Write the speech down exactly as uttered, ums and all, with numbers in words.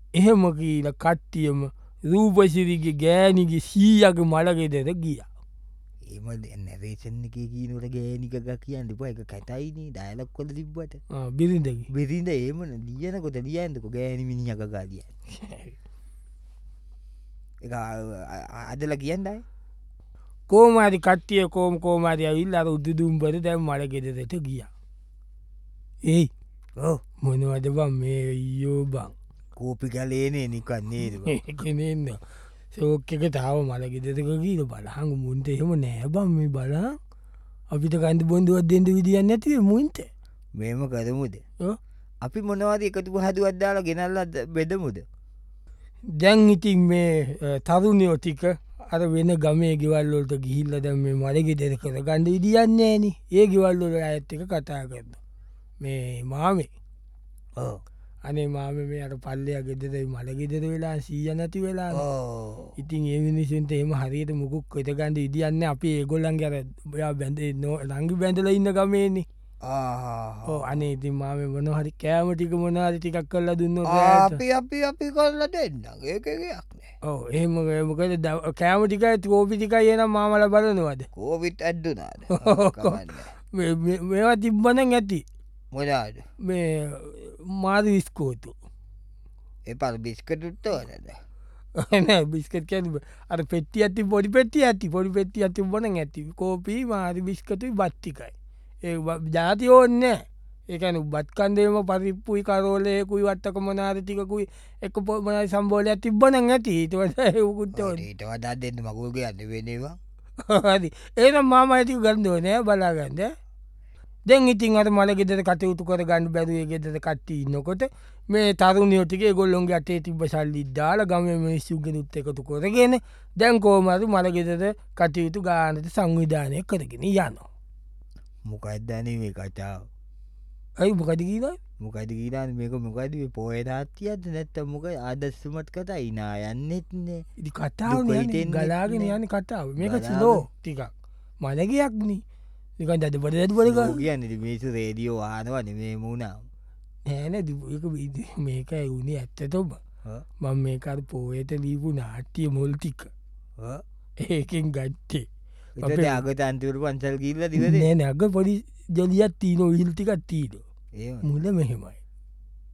එහෙම කියීල කට්ටියම රූපසිරිගේ ගෑනිගේ සීයක මළගෙදර ගිය. ඒම නැරේෂණ එක කියීනට ගෑනිකක් කියන්න ප එක කැටයිනේ ඩයලක් කොල තිබ්බට බිරිඳකි බිරිඳ ඒමන ලියනකොට ලියන්තක ගෑනිමිනිියක ගාදිය එක අදල කියන්නයි කෝමාරි කට්ටිය කෝම කෝමාරය විල් අර උද්දුදුම්බර දැම් මළගෙදරට ගිය. ඒ මොනවද බම් මේ යෝ බං කෝපි කලේනේ නිකන්නේද කෙනෙන්න සෝක එක තාව මළගෙදරක කියීල බලහඟ මුන්ට එහෙම නෑබම් මේ බල අපිට කන්ද බොන්දුවත් දෙද විදිියන්න නැතිව මුන්ට මේම කරමුද අපි මොනවාද එකතු හදුවත්දාලා ගෙනල්ලත් බෙදමුද දැන් ඉතින් මේ තරුණයෝ ටික අර වෙන ගමේ ගෙවල්ලොට ගිහිල්ල දැම් මේ මළගෙදර කර ගණඩ ඉදියන්නේ න ඒ ගෙවල්ලොට ඇත්ත එක කතා කරන්න මේ මාමේ අනේ මාම මේ අට පල්ලයක් ගෙදර මළගෙදර වෙලා සීය නැති වෙලා ඉතින් ඒ මිනිසුන්ට එම හරියට මුකුක් කොතකන්ට ඉදියන්න අපි ඒගොල්ලන් ගැර ඔයා බැඳ නො ලංගි බැඳල ඉන්න ගමේන්නේ අනේ ඉතින් මාම මොනහරි කෑමටික මොනාද ටිකක් කරලා දුන්න අපි අපි අපි කොල්ල දෙන්න ඒකයක් ඕ ඒම මොකද කෑමටික තෝපිටික යන මාමල බලනවද කෝවිට් ඇඩ්ඩුනාද මේවා තිබ්බන ඇති මොනාද මේ මාද විස්කෝතු එපල් බිස්කටුත්ත වනද බිස්කට කැන අර පෙට්ටි ඇති පොඩි පෙට්ටි ඇති පොඩි පෙට්ටි ඇති බොන ඇති කෝපී මාරි බිස්කතුයි බත්තිකයි ඒ ජාති ඕන්න ඒකන බත්කන්දේම පරිප්පුයි කරෝලයකුයි වත්තක මනාරතිකකුයි එක පො මනයි සම්බෝලයක් තිබ්බන ඇති හිටවට යකුත්ත ඊට වඩා දෙන්න මකුල්ගේ අන්න වෙනවා හරි ඒනම් මාම ඇති ගන්දෝ නෑ බලාගන්ද දැන් ඉතින් අට මළගෙදර කටයුතු කර ගන්න බැරුවේ ගෙදර කට්ටි නොකොට මේ තරුණයෝටිගේ ගොල්ලොන්ගේ අටේ තිබ සල්ලි දාල ගම මිනිස්සුගෙන උත් එකතු කොරගෙන දැන් කෝමරු මළගෙදර කටයුතු ගානට සංවිධානය කරගෙන යනවා. මොකක්දනේ මේ කටාව ඇයි මොකද කියීල මොකද කියීලාන් මේක මොකද පෝයනාත්තියද නැත්ත මොක ආදස්සුමත් කතා ඉනා යන්නෙත්න්නේ ඉදි කතාව ගලාගෙන යන කතාව මේක සිලෝ ටිකක් මළගයක්නේ නිකන් අද බට ඇත් බලක කියන්න මේසු රේඩියෝ ආනවන මේ මුණාව නෑන මේකයි වුණේ ඇත්තතොබ මං මේකර පෝයට ලීපු නාට්ටිය මොල්ටික ඒකෙන් ගත්තේ අගත අන්තුර පන්සල් කියල්ල දිව නෑ නැග පොඩි ජොලියත් තිීන විල්ටිකත් තීන මුල මෙහෙමයි